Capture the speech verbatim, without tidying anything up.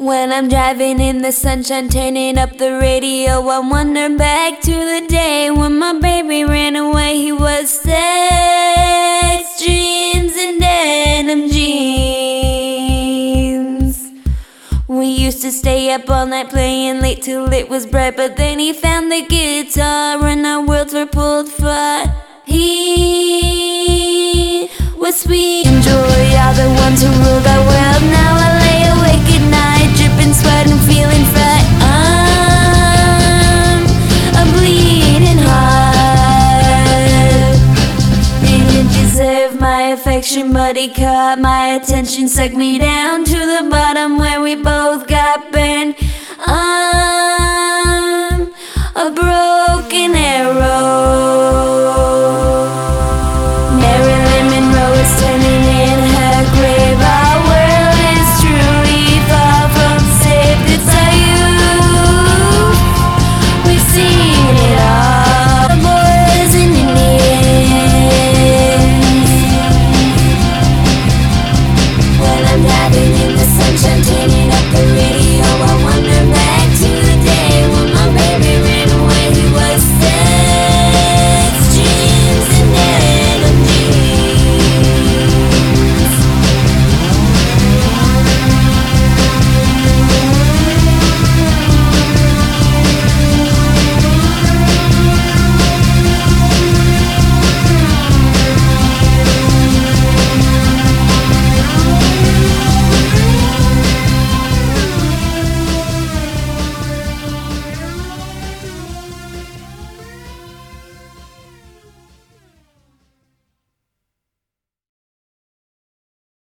When I'm driving in the sunshine, turning up the radio, I wonder back to the day when my baby ran away. He was sex, dreams, and denim jeans. We used to stay up all night playing late till it was bright, but then he found the guitar and our worlds were pulled apart. He was sweet and joy, all the ones who ruled our world. Now I lay awake at night, dripping sweat and feeling fright. I'm a bleeding heart. Didn't deserve my affection, but he caught my attention, sucked me down to the bottom where we both